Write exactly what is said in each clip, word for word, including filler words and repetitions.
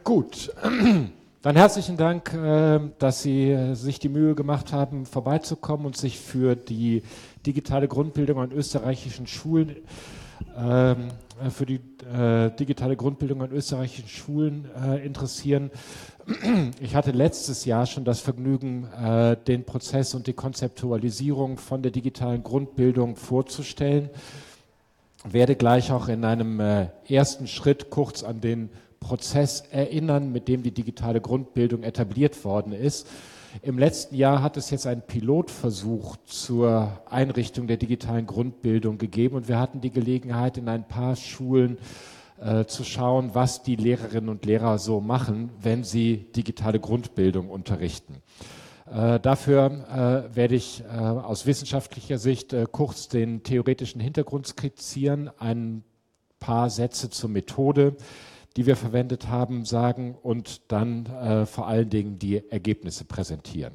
Gut, dann herzlichen Dank, äh, dass Sie äh, sich die Mühe gemacht haben, vorbeizukommen und sich für die digitale Grundbildung an österreichischen Schulen, ähm, für die äh, digitale Grundbildung an österreichischen Schulen äh, interessieren. Ich hatte letztes Jahr schon das Vergnügen, äh, den Prozess und die Konzeptualisierung von der digitalen Grundbildung vorzustellen. Werde gleich auch in einem äh, ersten Schritt kurz an den Prozess erinnern, mit dem die digitale Grundbildung etabliert worden ist. Im letzten Jahr hat es jetzt einen Pilotversuch zur Einrichtung der digitalen Grundbildung gegeben und wir hatten die Gelegenheit, in ein paar Schulen äh, zu schauen, was die Lehrerinnen und Lehrer so machen, wenn sie digitale Grundbildung unterrichten. Äh, dafür äh, werde ich äh, aus wissenschaftlicher Sicht äh, kurz den theoretischen Hintergrund skizzieren, ein paar Sätze zur Methode, die wir verwendet haben, sagen und dann äh, vor allen Dingen die Ergebnisse präsentieren.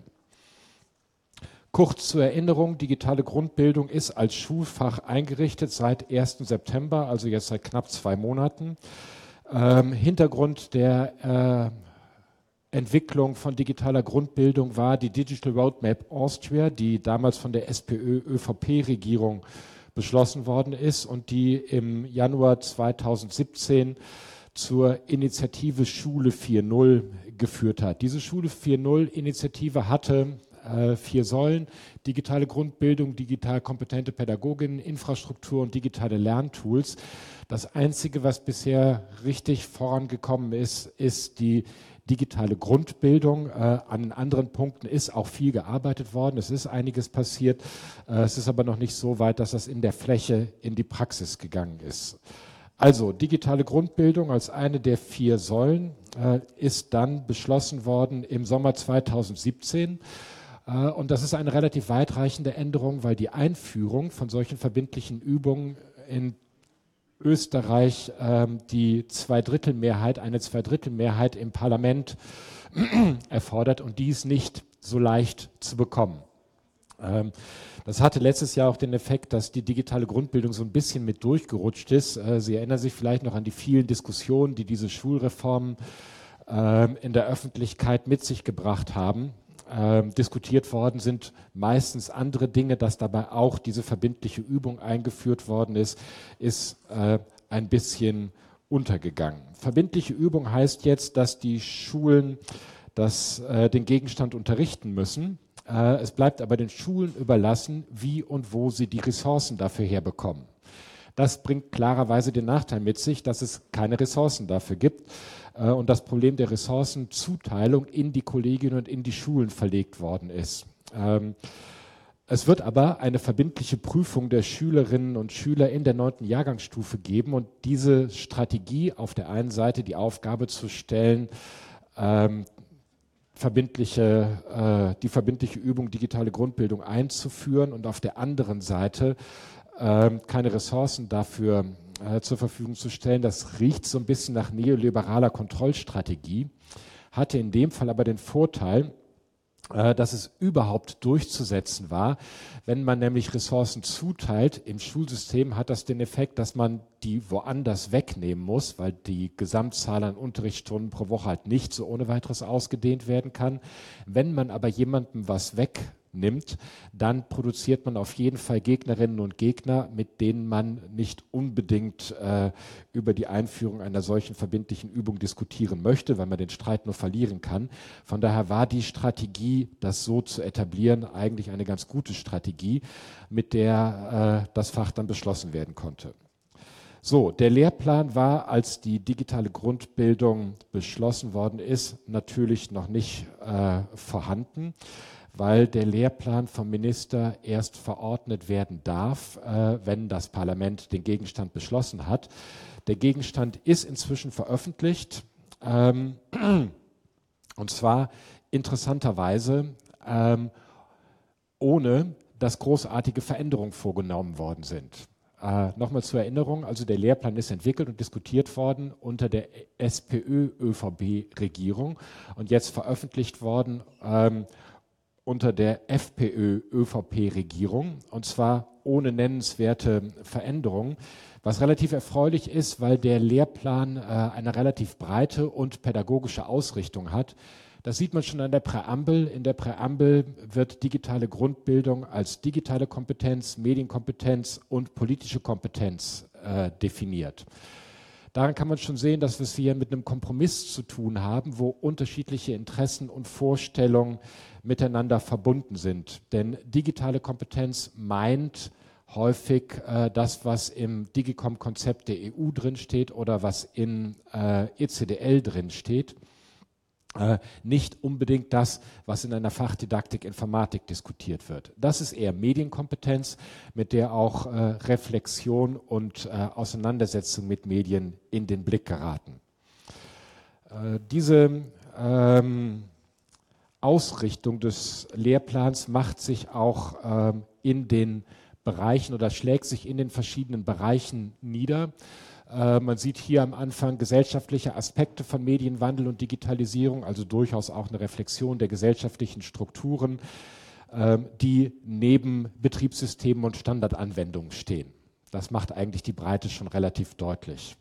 Kurz zur Erinnerung, digitale Grundbildung ist als Schulfach eingerichtet seit ersten September, also jetzt seit knapp zwei Monaten. Ähm, Hintergrund der äh, Entwicklung von digitaler Grundbildung war die Digital Roadmap Austria, die damals von der SPÖ-ÖVP-Regierung beschlossen worden ist und die im Januar zweitausendsiebzehn zur Initiative Schule vier Punkt null geführt hat. Diese Schule vier Punkt null-Initiative hatte äh, vier Säulen: digitale Grundbildung, digital kompetente Pädagoginnen, Infrastruktur und digitale Lerntools. Das Einzige, was bisher richtig vorangekommen ist, ist die digitale Grundbildung. Äh, an den anderen Punkten ist auch viel gearbeitet worden. Es ist einiges passiert. Äh, es ist aber noch nicht so weit, dass das in der Fläche in die Praxis gegangen ist. Also digitale Grundbildung als eine der vier Säulen äh, ist dann beschlossen worden im Sommer zweitausendsiebzehn. Äh, und das ist eine relativ weitreichende Änderung, weil die Einführung von solchen verbindlichen Übungen in Österreich äh, die Zweidrittelmehrheit, eine Zweidrittelmehrheit im Parlament erfordert und dies nicht so leicht zu bekommen. Ähm, Das hatte letztes Jahr auch den Effekt, dass die digitale Grundbildung so ein bisschen mit durchgerutscht ist. Äh, Sie erinnern sich vielleicht noch an die vielen Diskussionen, die diese Schulreformen äh, in der Öffentlichkeit mit sich gebracht haben. Äh, diskutiert worden sind meistens andere Dinge, dass dabei auch diese verbindliche Übung eingeführt worden ist, ist äh, ein bisschen untergegangen. Verbindliche Übung heißt jetzt, dass die Schulen das, äh, den Gegenstand unterrichten müssen. Es bleibt aber den Schulen überlassen, wie und wo sie die Ressourcen dafür herbekommen. Das bringt klarerweise den Nachteil mit sich, dass es keine Ressourcen dafür gibt und das Problem der Ressourcenzuteilung in die Kollegien und in die Schulen verlegt worden ist. Es wird aber eine verbindliche Prüfung der Schülerinnen und Schüler in der neunten Jahrgangsstufe geben und diese Strategie, auf der einen Seite die Aufgabe zu stellen, verbindliche, äh, die verbindliche Übung digitale Grundbildung einzuführen und auf der anderen Seite äh, keine Ressourcen dafür äh, zur Verfügung zu stellen. Das riecht so ein bisschen nach neoliberaler Kontrollstrategie, hatte in dem Fall aber den Vorteil, äh, dass es überhaupt durchzusetzen war. Wenn man nämlich Ressourcen zuteilt im Schulsystem, hat das den Effekt, dass man die woanders wegnehmen muss, weil die Gesamtzahl an Unterrichtsstunden pro Woche halt nicht so ohne weiteres ausgedehnt werden kann. Wenn man aber jemandem was wegnimmt, dann produziert man auf jeden Fall Gegnerinnen und Gegner, mit denen man nicht unbedingt äh, über die Einführung einer solchen verbindlichen Übung diskutieren möchte, weil man den Streit nur verlieren kann. Von daher war die Strategie, das so zu etablieren, eigentlich eine ganz gute Strategie, mit der äh, das Fach dann beschlossen werden konnte. So, der Lehrplan war, als die digitale Grundbildung beschlossen worden ist, natürlich noch nicht äh, vorhanden, weil der Lehrplan vom Minister erst verordnet werden darf, äh, wenn das Parlament den Gegenstand beschlossen hat. Der Gegenstand ist inzwischen veröffentlicht, ähm, und zwar interessanterweise ähm, ohne, dass großartige Veränderungen vorgenommen worden sind. Äh, Nochmal zur Erinnerung, also der Lehrplan ist entwickelt und diskutiert worden unter der SPÖ-ÖVP-Regierung und jetzt veröffentlicht worden ähm, unter der FPÖ-ÖVP-Regierung, und zwar ohne nennenswerte Veränderungen. Was relativ erfreulich ist, weil der Lehrplan äh, eine relativ breite und pädagogische Ausrichtung hat. Das sieht man schon an der Präambel. In der Präambel wird digitale Grundbildung als digitale Kompetenz, Medienkompetenz und politische Kompetenz äh, definiert. Daran kann man schon sehen, dass wir es hier mit einem Kompromiss zu tun haben, wo unterschiedliche Interessen und Vorstellungen miteinander verbunden sind. Denn digitale Kompetenz meint häufig äh, das, was im Digicom-Konzept der E U drinsteht oder was in äh, E C D L drinsteht. Äh, nicht unbedingt das, was in einer Fachdidaktik Informatik diskutiert wird. Das ist eher Medienkompetenz, mit der auch äh, Reflexion und äh, Auseinandersetzung mit Medien in den Blick geraten. Äh, diese ähm, Ausrichtung des Lehrplans macht sich auch ähm, in den Bereichen oder schlägt sich in den verschiedenen Bereichen nieder. Äh, man sieht hier am Anfang gesellschaftliche Aspekte von Medienwandel und Digitalisierung, also durchaus auch eine Reflexion der gesellschaftlichen Strukturen, äh, die neben Betriebssystemen und Standardanwendungen stehen. Das macht eigentlich die Breite schon relativ deutlich.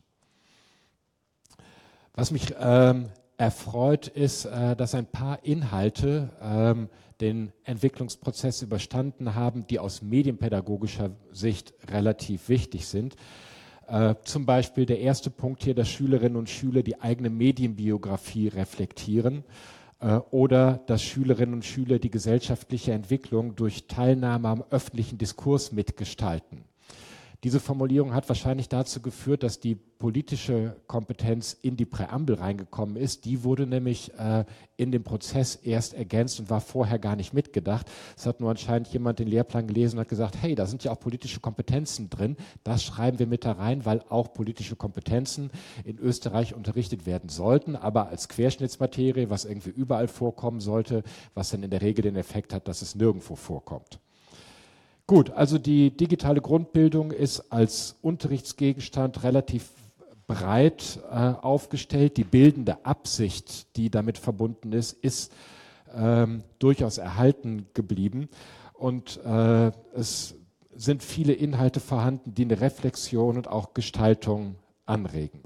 Was mich ähm, erfreut, ist, äh, dass ein paar Inhalte ähm, den Entwicklungsprozess überstanden haben, die aus medienpädagogischer Sicht relativ wichtig sind. Äh, zum Beispiel der erste Punkt hier, dass Schülerinnen und Schüler die eigene Medienbiografie reflektieren äh, oder dass Schülerinnen und Schüler die gesellschaftliche Entwicklung durch Teilnahme am öffentlichen Diskurs mitgestalten. Diese Formulierung hat wahrscheinlich dazu geführt, dass die politische Kompetenz in die Präambel reingekommen ist. Die wurde nämlich äh, in dem Prozess erst ergänzt und war vorher gar nicht mitgedacht. Es hat nur anscheinend jemand den Lehrplan gelesen und hat gesagt, hey, da sind ja auch politische Kompetenzen drin. Das schreiben wir mit da rein, weil auch politische Kompetenzen in Österreich unterrichtet werden sollten, aber als Querschnittsmaterie, was irgendwie überall vorkommen sollte, was dann in der Regel den Effekt hat, dass es nirgendwo vorkommt. Gut, also die digitale Grundbildung ist als Unterrichtsgegenstand relativ breit äh, aufgestellt. Die bildende Absicht, die damit verbunden ist, ist ähm, durchaus erhalten geblieben. Und äh, es sind viele Inhalte vorhanden, die eine Reflexion und auch Gestaltung anregen.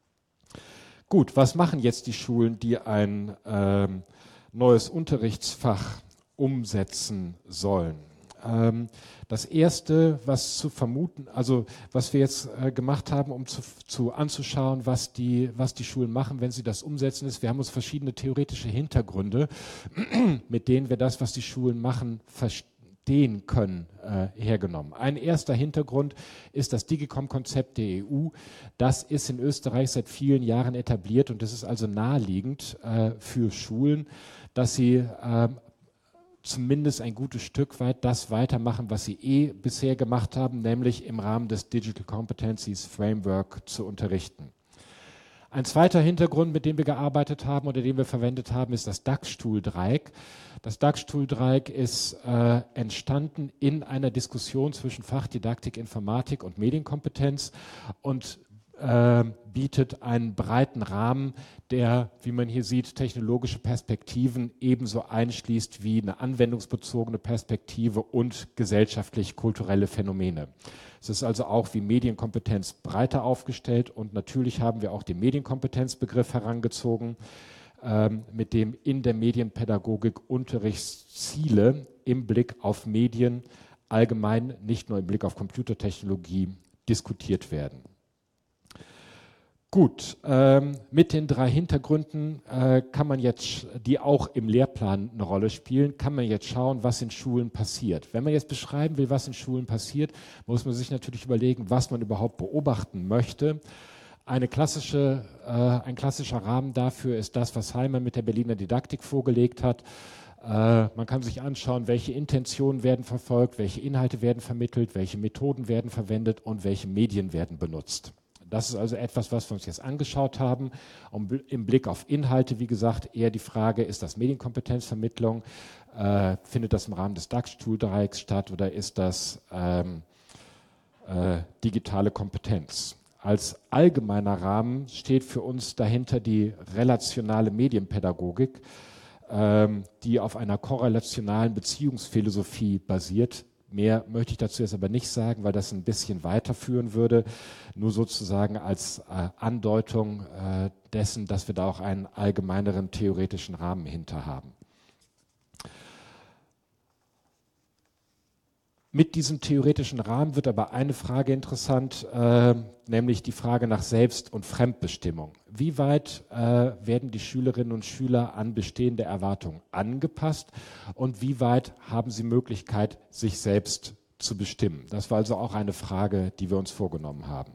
Gut, was machen jetzt die Schulen, die ein ähm, neues Unterrichtsfach umsetzen sollen? Das Erste, was zu vermuten, also was wir jetzt äh, gemacht haben, um zu, zu anzuschauen, was die, was die Schulen machen, wenn sie das umsetzen, ist, wir haben uns verschiedene theoretische Hintergründe, mit denen wir das, was die Schulen machen, verstehen können, äh, hergenommen. Ein erster Hintergrund ist das Digicom-Konzept der E U. Das ist in Österreich seit vielen Jahren etabliert und es ist also naheliegend äh, für Schulen, dass sie äh, zumindest ein gutes Stück weit das weitermachen, was sie eh bisher gemacht haben, nämlich im Rahmen des Digital Competencies Framework zu unterrichten. Ein zweiter Hintergrund, mit dem wir gearbeitet haben oder den wir verwendet haben, ist das D A X-Stuhl-Dreieck. Das D A X-Stuhl-Dreieck ist äh, entstanden in einer Diskussion zwischen Fachdidaktik, Informatik und Medienkompetenz und äh, bietet einen breiten Rahmen, der, wie man hier sieht, technologische Perspektiven ebenso einschließt wie eine anwendungsbezogene Perspektive und gesellschaftlich-kulturelle Phänomene. Es ist also auch wie Medienkompetenz breiter aufgestellt und natürlich haben wir auch den Medienkompetenzbegriff herangezogen, ähm, mit dem in der Medienpädagogik Unterrichtsziele im Blick auf Medien allgemein, nicht nur im Blick auf Computertechnologie, diskutiert werden. Gut, ähm, mit den drei Hintergründen äh, kann man jetzt, die auch im Lehrplan eine Rolle spielen, kann man jetzt schauen, was in Schulen passiert. Wenn man jetzt beschreiben will, was in Schulen passiert, muss man sich natürlich überlegen, was man überhaupt beobachten möchte. Eine klassische, äh, ein klassischer Rahmen dafür ist das, was Heimer mit der Berliner Didaktik vorgelegt hat. Äh, man kann sich anschauen, welche Intentionen werden verfolgt, welche Inhalte werden vermittelt, welche Methoden werden verwendet und welche Medien werden benutzt. Das ist also etwas, was wir uns jetzt angeschaut haben. Und im Blick auf Inhalte, wie gesagt, eher die Frage, ist das Medienkompetenzvermittlung, äh, findet das im Rahmen des D A X-Stuhl-Dreiecks statt oder ist das ähm, äh, digitale Kompetenz? Als allgemeiner Rahmen steht für uns dahinter die relationale Medienpädagogik, ähm, die auf einer korrelationalen Beziehungsphilosophie basiert. Mehr möchte ich dazu jetzt aber nicht sagen, weil das ein bisschen weiterführen würde. Nur sozusagen als äh, Andeutung äh, dessen, dass wir da auch einen allgemeineren theoretischen Rahmen hinter haben. Mit diesem theoretischen Rahmen wird aber eine Frage interessant, äh, nämlich die Frage nach Selbst- und Fremdbestimmung. Wie weit äh, werden die Schülerinnen und Schüler an bestehende Erwartungen angepasst und wie weit haben sie Möglichkeit, sich selbst zu bestimmen? Das war also auch eine Frage, die wir uns vorgenommen haben.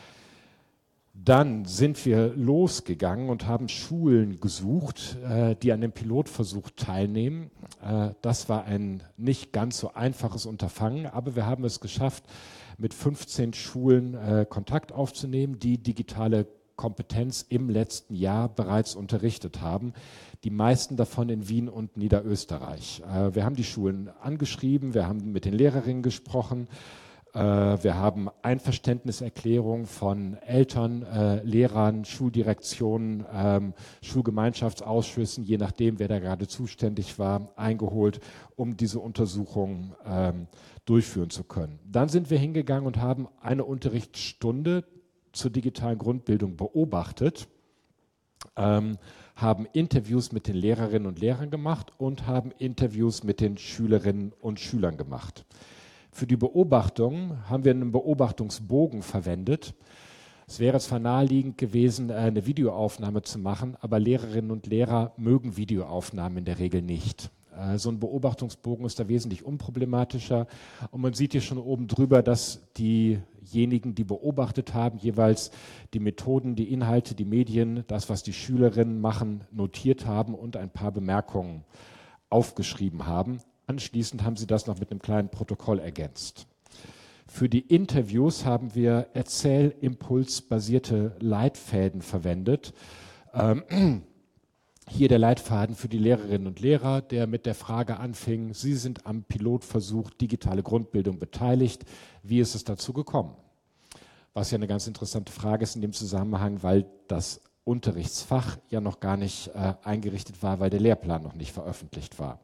Dann sind wir losgegangen und haben Schulen gesucht, äh, die an dem Pilotversuch teilnehmen. Äh, das war ein nicht ganz so einfaches Unterfangen, aber wir haben es geschafft, mit fünfzehn Schulen äh, Kontakt aufzunehmen, die digitale Kompetenz im letzten Jahr bereits unterrichtet haben. Die meisten davon in Wien und Niederösterreich. Äh, wir haben die Schulen angeschrieben, wir haben mit den Lehrerinnen gesprochen. Wir haben Einverständniserklärungen von Eltern, äh, Lehrern, Schuldirektionen, ähm, Schulgemeinschaftsausschüssen, je nachdem, wer da gerade zuständig war, eingeholt, um diese Untersuchung ähm, durchführen zu können. Dann sind wir hingegangen und haben eine Unterrichtsstunde zur digitalen Grundbildung beobachtet, ähm, haben Interviews mit den Lehrerinnen und Lehrern gemacht und haben Interviews mit den Schülerinnen und Schülern gemacht. Für die Beobachtung haben wir einen Beobachtungsbogen verwendet. Es wäre zwar naheliegend gewesen, eine Videoaufnahme zu machen, aber Lehrerinnen und Lehrer mögen Videoaufnahmen in der Regel nicht. So ein Beobachtungsbogen ist da wesentlich unproblematischer und man sieht hier schon oben drüber, dass diejenigen, die beobachtet haben, jeweils die Methoden, die Inhalte, die Medien, das, was die Schülerinnen machen, notiert haben und ein paar Bemerkungen aufgeschrieben haben. Anschließend haben sie das noch mit einem kleinen Protokoll ergänzt. Für die Interviews haben wir erzählimpulsbasierte Leitfäden verwendet. Ähm, hier der Leitfaden für die Lehrerinnen und Lehrer, der mit der Frage anfing, Sie sind am Pilotversuch digitale Grundbildung beteiligt. Wie ist es dazu gekommen? Was ja eine ganz interessante Frage ist in dem Zusammenhang, weil das Unterrichtsfach ja noch gar nicht äh, eingerichtet war, weil der Lehrplan noch nicht veröffentlicht war.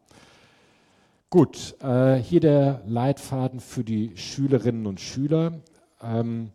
Gut, äh, hier der Leitfaden für die Schülerinnen und Schüler. Ähm,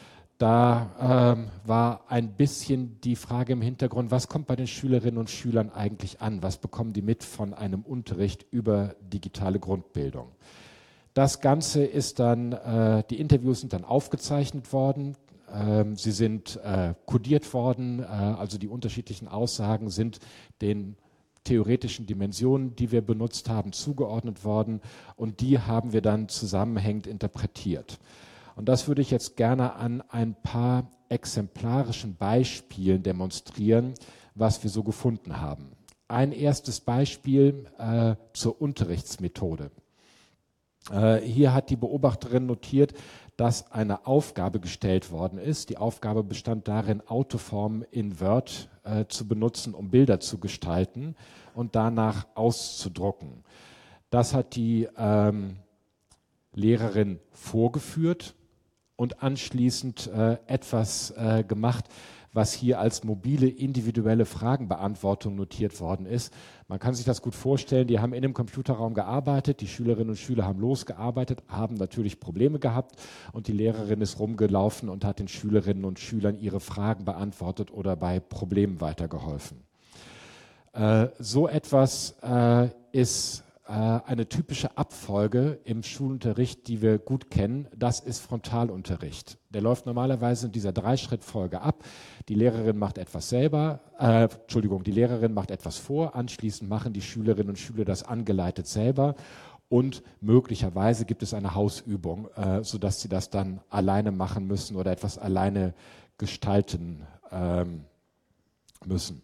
da ähm, war ein bisschen die Frage im Hintergrund, was kommt bei den Schülerinnen und Schülern eigentlich an? Was bekommen die mit von einem Unterricht über digitale Grundbildung? Das Ganze ist dann, äh, die Interviews sind dann aufgezeichnet worden. Ähm, sie sind äh, kodiert worden, äh, also die unterschiedlichen Aussagen sind den theoretischen Dimensionen, die wir benutzt haben, zugeordnet worden und die haben wir dann zusammenhängend interpretiert. Und das würde ich jetzt gerne an ein paar exemplarischen Beispielen demonstrieren, was wir so gefunden haben. Ein erstes Beispiel äh, zur Unterrichtsmethode. Äh, hier hat die Beobachterin notiert, dass eine Aufgabe gestellt worden ist. Die Aufgabe bestand darin, Autoformen in Word äh, zu benutzen, um Bilder zu gestalten und danach auszudrucken. Das hat die ähm, Lehrerin vorgeführt und anschließend äh, etwas äh, gemacht, was hier als mobile individuelle Fragenbeantwortung notiert worden ist. Man kann sich das gut vorstellen, die haben in dem Computerraum gearbeitet, die Schülerinnen und Schüler haben losgearbeitet, haben natürlich Probleme gehabt und die Lehrerin ist rumgelaufen und hat den Schülerinnen und Schülern ihre Fragen beantwortet oder bei Problemen weitergeholfen. Äh, so etwas äh, ist äh, eine typische Abfolge im Schulunterricht, die wir gut kennen. Das ist Frontalunterricht. Der läuft normalerweise in dieser Dreischrittfolge ab. Die Lehrerin macht etwas selber, äh, Entschuldigung, die Lehrerin macht etwas vor, anschließend machen die Schülerinnen und Schüler das angeleitet selber und möglicherweise gibt es eine Hausübung, äh, sodass sie das dann alleine machen müssen oder etwas alleine gestalten ähm, müssen.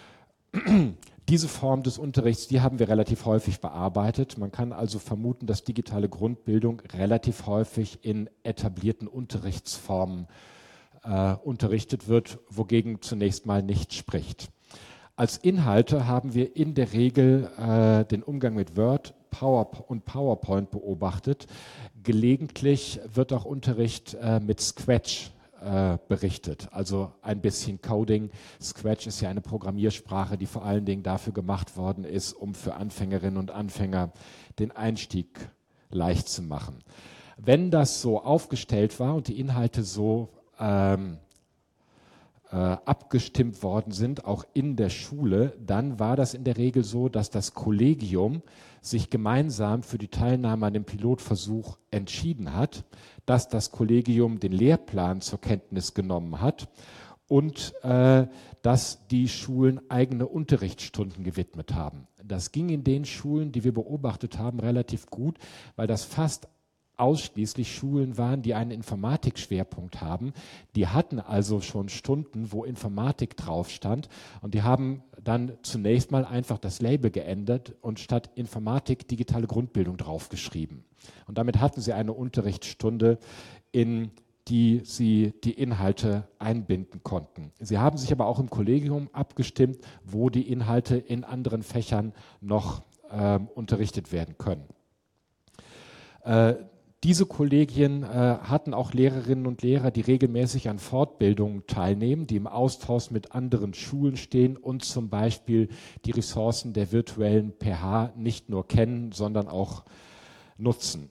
Diese Form des Unterrichts, die haben wir relativ häufig bearbeitet. Man kann also vermuten, dass digitale Grundbildung relativ häufig in etablierten Unterrichtsformen äh, unterrichtet wird, wogegen zunächst mal nichts spricht. Als Inhalte haben wir in der Regel äh, den Umgang mit Word, Power und PowerPoint beobachtet. Gelegentlich wird auch Unterricht äh, mit Scratch Äh, berichtet, also ein bisschen Coding. Scratch ist ja eine Programmiersprache, die vor allen Dingen dafür gemacht worden ist, um für Anfängerinnen und Anfänger den Einstieg leicht zu machen. Wenn das so aufgestellt war und die Inhalte so ähm, äh, abgestimmt worden sind, auch in der Schule, dann war das in der Regel so, dass das Kollegium sich gemeinsam für die Teilnahme an dem Pilotversuch entschieden hat, dass das Kollegium den Lehrplan zur Kenntnis genommen hat und äh, dass die Schulen eigene Unterrichtsstunden gewidmet haben. Das ging in den Schulen, die wir beobachtet haben, relativ gut, weil das fast ausschließlich Schulen waren, die einen Informatikschwerpunkt haben. Die hatten also schon Stunden, wo Informatik drauf stand, und die haben dann zunächst mal einfach das Label geändert und statt Informatik digitale Grundbildung draufgeschrieben. Und damit hatten sie eine Unterrichtsstunde, in die sie die Inhalte einbinden konnten. Sie haben sich aber auch im Kollegium abgestimmt, wo die Inhalte in anderen Fächern noch äh, unterrichtet werden können. Äh, Diese Kollegien äh, hatten auch Lehrerinnen und Lehrer, die regelmäßig an Fortbildungen teilnehmen, die im Austausch mit anderen Schulen stehen und zum Beispiel die Ressourcen der virtuellen P H nicht nur kennen, sondern auch nutzen.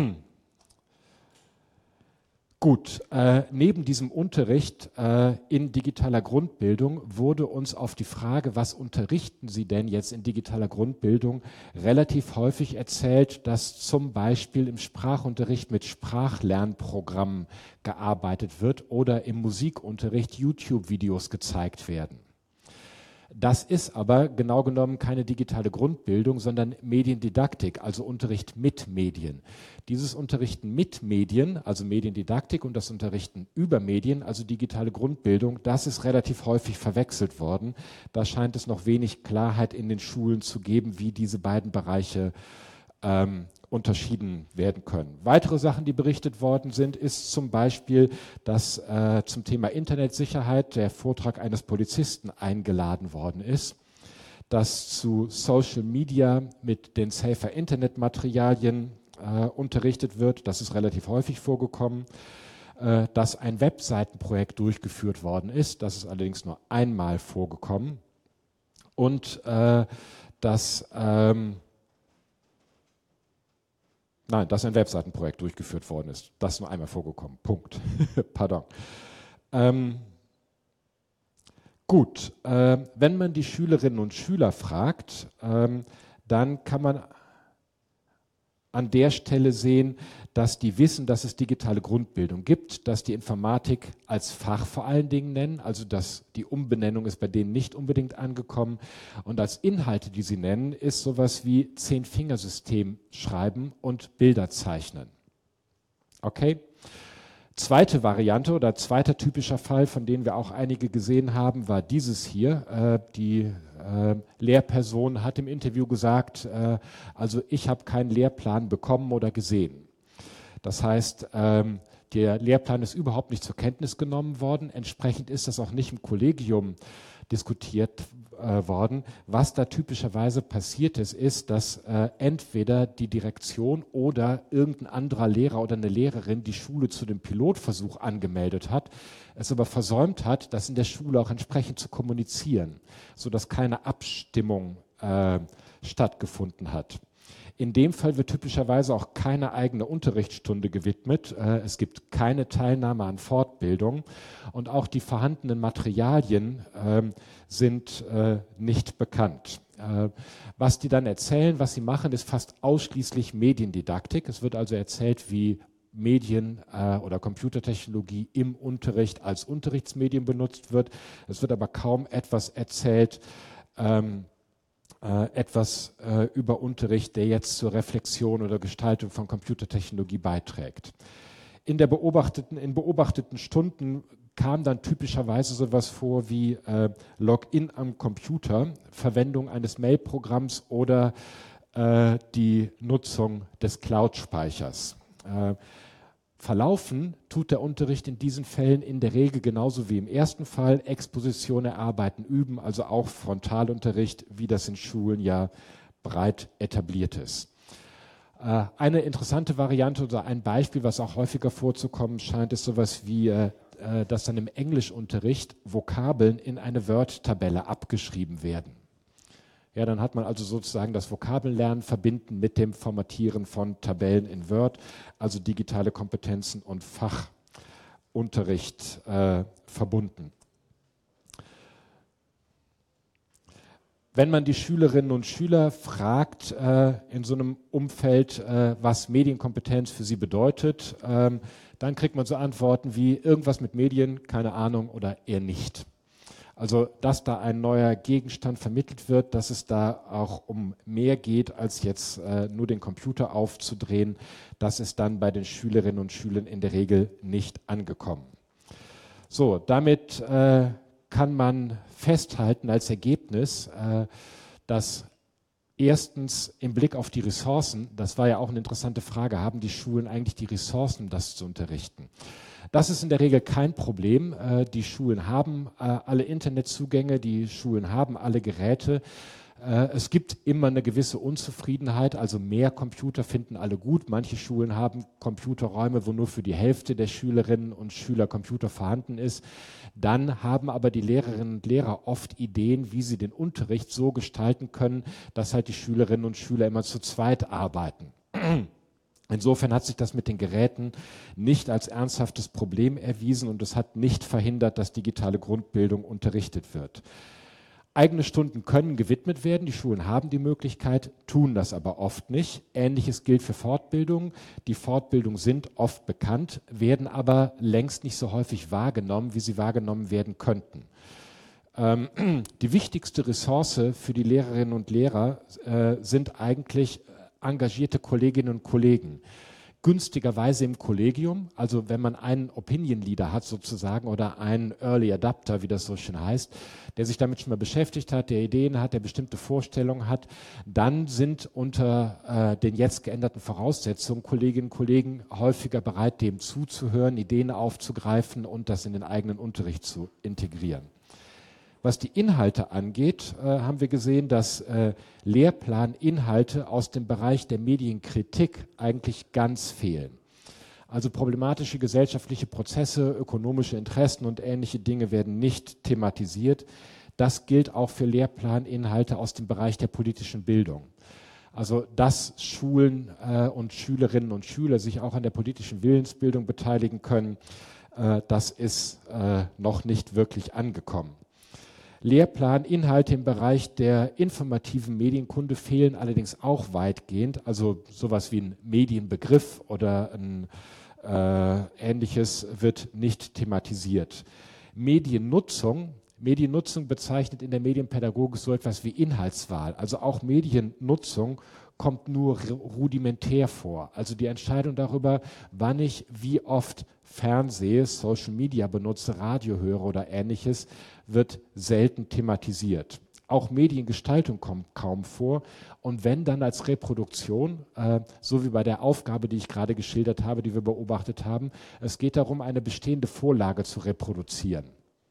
Gut, äh, neben diesem Unterricht äh, in digitaler Grundbildung wurde uns auf die Frage, was unterrichten Sie denn jetzt in digitaler Grundbildung, relativ häufig erzählt, dass zum Beispiel im Sprachunterricht mit Sprachlernprogrammen gearbeitet wird oder im Musikunterricht YouTube-Videos gezeigt werden. Das ist aber genau genommen keine digitale Grundbildung, sondern Mediendidaktik, also Unterricht mit Medien. Dieses Unterrichten mit Medien, also Mediendidaktik, und das Unterrichten über Medien, also digitale Grundbildung, das ist relativ häufig verwechselt worden. Da scheint es noch wenig Klarheit in den Schulen zu geben, wie diese beiden Bereiche ähm, unterschieden werden können. Weitere Sachen, die berichtet worden sind, ist zum Beispiel, dass äh, zum Thema Internetsicherheit der Vortrag eines Polizisten eingeladen worden ist, dass zu Social Media mit den Safer Internet Materialien äh, unterrichtet wird. Das ist relativ häufig vorgekommen, äh, dass ein Webseitenprojekt durchgeführt worden ist. Das ist allerdings nur einmal vorgekommen. Und äh, dass ähm, Nein, dass ein Webseitenprojekt durchgeführt worden ist. Das ist nur einmal vorgekommen. Punkt. Pardon. Ähm, gut, äh, wenn man die Schülerinnen und Schüler fragt, ähm, dann kann man an der Stelle sehen, dass die wissen, dass es digitale Grundbildung gibt, dass die Informatik als Fach vor allen Dingen nennen, also dass die Umbenennung ist bei denen nicht unbedingt angekommen, und als Inhalte, die sie nennen, ist sowas wie Zehn-Fingersystem schreiben und Bilder zeichnen. Okay? Zweite Variante oder zweiter typischer Fall, von denen wir auch einige gesehen haben, war dieses hier. Äh, die äh, Lehrperson hat im Interview gesagt, äh, also ich habe keinen Lehrplan bekommen oder gesehen. Das heißt, ähm, der Lehrplan ist überhaupt nicht zur Kenntnis genommen worden. Entsprechend ist das auch nicht im Kollegium diskutiert äh, worden. Was da typischerweise passiert ist, ist, dass äh, entweder die Direktion oder irgendein anderer Lehrer oder eine Lehrerin die Schule zu dem Pilotversuch angemeldet hat, es aber versäumt hat, das in der Schule auch entsprechend zu kommunizieren, sodass keine Abstimmung äh, stattgefunden hat. In dem Fall wird typischerweise auch keine eigene Unterrichtsstunde gewidmet. Es gibt keine Teilnahme an Fortbildung und auch die vorhandenen Materialien sind nicht bekannt. Was die dann erzählen, was sie machen, ist fast ausschließlich Mediendidaktik. Es wird also erzählt, wie Medien äh, oder Computertechnologie im Unterricht als Unterrichtsmedium benutzt wird. Es wird aber kaum etwas erzählt, ähm, äh, etwas äh, über Unterricht, der jetzt zur Reflexion oder Gestaltung von Computertechnologie beiträgt. In der beobachteten, in beobachteten Stunden kam dann typischerweise sowas vor wie äh, Login am Computer, Verwendung eines Mailprogramms oder äh, die Nutzung des Cloud-Speichers. Äh, verlaufen tut der Unterricht in diesen Fällen in der Regel genauso wie im ersten Fall: Exposition erarbeiten, üben, also auch Frontalunterricht, wie das in Schulen ja breit etabliert ist. Äh, eine interessante Variante oder ein Beispiel, was auch häufiger vorzukommen scheint, ist sowas wie, äh, dass dann im Englischunterricht Vokabeln in eine Word-Tabelle abgeschrieben werden. Ja, dann hat man also sozusagen das Vokabellernen verbinden mit dem Formatieren von Tabellen in Word, also digitale Kompetenzen und Fachunterricht äh, verbunden. Wenn man die Schülerinnen und Schüler fragt äh, in so einem Umfeld, äh, was Medienkompetenz für sie bedeutet, ähm, dann kriegt man so Antworten wie irgendwas mit Medien, keine Ahnung oder eher nicht. Also, dass da ein neuer Gegenstand vermittelt wird, dass es da auch um mehr geht, als jetzt äh, nur den Computer aufzudrehen, das ist dann bei den Schülerinnen und Schülern in der Regel nicht angekommen. So, damit äh, kann man festhalten als Ergebnis, äh, dass erstens im Blick auf die Ressourcen, das war ja auch eine interessante Frage, haben die Schulen eigentlich die Ressourcen, das zu unterrichten? Das ist in der Regel kein Problem. Äh, die Schulen haben äh, alle Internetzugänge, die Schulen haben alle Geräte. Äh, es gibt immer eine gewisse Unzufriedenheit, also mehr Computer finden alle gut. Manche Schulen haben Computerräume, wo nur für die Hälfte der Schülerinnen und Schüler Computer vorhanden ist. Dann haben aber die Lehrerinnen und Lehrer oft Ideen, wie sie den Unterricht so gestalten können, dass halt die Schülerinnen und Schüler immer zu zweit arbeiten. Insofern hat sich das mit den Geräten nicht als ernsthaftes Problem erwiesen und es hat nicht verhindert, dass digitale Grundbildung unterrichtet wird. Eigene Stunden können gewidmet werden, die Schulen haben die Möglichkeit, tun das aber oft nicht. Ähnliches gilt für Fortbildungen. Die Fortbildungen sind oft bekannt, werden aber längst nicht so häufig wahrgenommen, wie sie wahrgenommen werden könnten. Ähm, die wichtigste Ressource für die Lehrerinnen und Lehrer äh, sind eigentlich engagierte Kolleginnen und Kollegen. Günstigerweise im Kollegium, also wenn man einen Opinion Leader hat sozusagen oder einen Early Adapter, wie das so schön heißt, der sich damit schon mal beschäftigt hat, der Ideen hat, der bestimmte Vorstellungen hat, dann sind unter äh, den jetzt geänderten Voraussetzungen Kolleginnen und Kollegen häufiger bereit, dem zuzuhören, Ideen aufzugreifen und das in den eigenen Unterricht zu integrieren. Was die Inhalte angeht, äh, haben wir gesehen, dass äh, Lehrplaninhalte aus dem Bereich der Medienkritik eigentlich ganz fehlen. Also problematische gesellschaftliche Prozesse, ökonomische Interessen und ähnliche Dinge werden nicht thematisiert. Das gilt auch für Lehrplaninhalte aus dem Bereich der politischen Bildung. Also dass Schulen äh, und Schülerinnen und Schüler sich auch an der politischen Willensbildung beteiligen können, äh, das ist äh, noch nicht wirklich angekommen. Lehrplaninhalte im Bereich der informativen Medienkunde fehlen allerdings auch weitgehend. Also sowas wie ein Medienbegriff oder ein äh, Ähnliches wird nicht thematisiert. Mediennutzung, Mediennutzung bezeichnet in der Medienpädagogik so etwas wie Inhaltswahl. Also auch Mediennutzung kommt nur rudimentär vor. Also die Entscheidung darüber, wann ich wie oft Fernsehe, Social Media benutze, Radio höre oder Ähnliches, wird selten thematisiert. Auch Mediengestaltung kommt kaum vor und wenn dann als Reproduktion, äh, so wie bei der Aufgabe, die ich gerade geschildert habe, die wir beobachtet haben, es geht darum, eine bestehende Vorlage zu reproduzieren.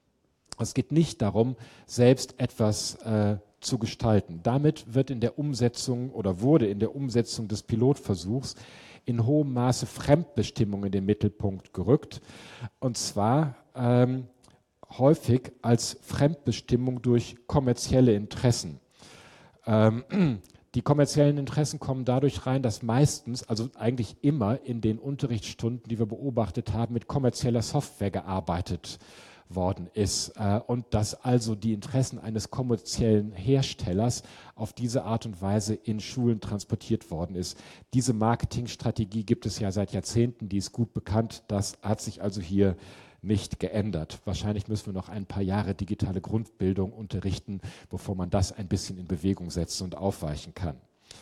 Es geht nicht darum, selbst etwas äh, zu gestalten. Damit wird in der Umsetzung oder wurde in der Umsetzung des Pilotversuchs in hohem Maße Fremdbestimmung in den Mittelpunkt gerückt und zwar ähm, häufig als Fremdbestimmung durch kommerzielle Interessen. Ähm, die kommerziellen Interessen kommen dadurch rein, dass meistens, also eigentlich immer in den Unterrichtsstunden, die wir beobachtet haben, mit kommerzieller Software gearbeitet worden ist äh, und dass also die Interessen eines kommerziellen Herstellers auf diese Art und Weise in Schulen transportiert worden ist. Diese Marketingstrategie gibt es ja seit Jahrzehnten, die ist gut bekannt, das hat sich also hier nicht geändert. Wahrscheinlich müssen wir noch ein paar Jahre digitale Grundbildung unterrichten, bevor man das ein bisschen in Bewegung setzen und aufweichen kann.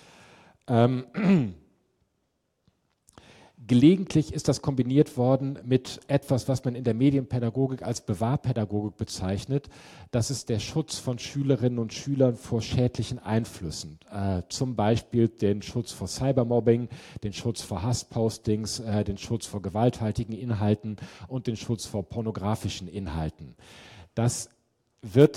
Ähm, Gelegentlich ist das kombiniert worden mit etwas, was man in der Medienpädagogik als Bewahrpädagogik bezeichnet. Das ist der Schutz von Schülerinnen und Schülern vor schädlichen Einflüssen. Äh, zum Beispiel den Schutz vor Cybermobbing, den Schutz vor Hasspostings, äh, den Schutz vor gewalthaltigen Inhalten und den Schutz vor pornografischen Inhalten. Das wird